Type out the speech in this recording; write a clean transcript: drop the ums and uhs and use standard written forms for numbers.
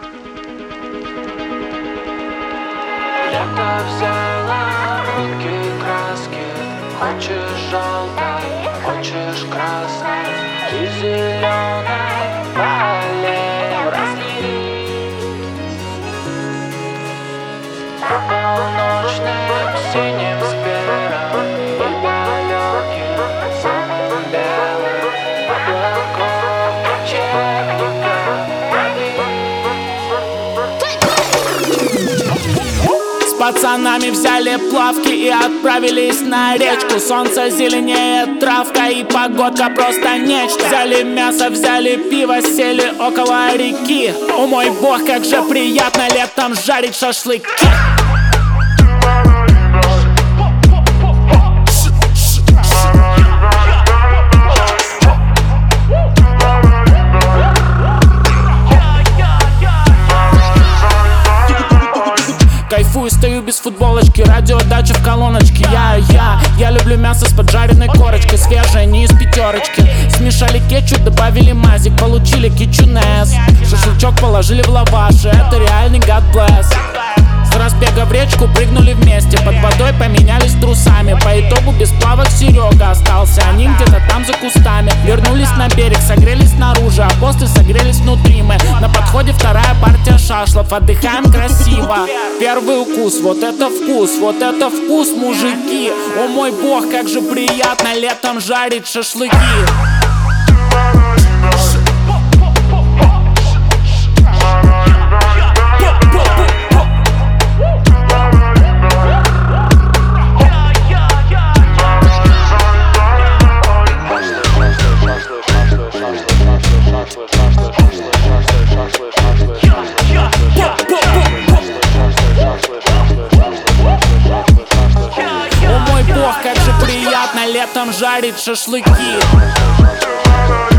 Лето взяла руки краски. Хочешь желтой, хочешь красной и зеленой полей разлей. По полночным синим сферам и далеким самым белым облаком вечерника. С пацанами взяли плавки и отправились на речку. Солнце зеленеет, травка и погодка просто нечто. Взяли мясо, взяли пиво, сели около реки. О мой бог, как же приятно летом жарить шашлыки. Кайфую, стою без футболочки, радиодача в колоночке. Я люблю мясо с поджаренной корочкой, свежее, не из пятерочки. Смешали кетчуп, добавили мазик, получили кетчунес. Шашлычок положили в лаваш, это реальный God bless. С разбега в речку прыгнули вместе, под водой поменялись трусами. По итогу без плавок Серега остался, они где-то там за кустами. Вернулись на берег, согрелись снаружи, а после согрелись внутри мы. На подходе вторая партия шашлов, отдыхаем красиво. Первый укус, вот это вкус, мужики. О мой бог, как же приятно летом жарить шашлыки. О мой бог, как же приятно летом жарить шашлыки.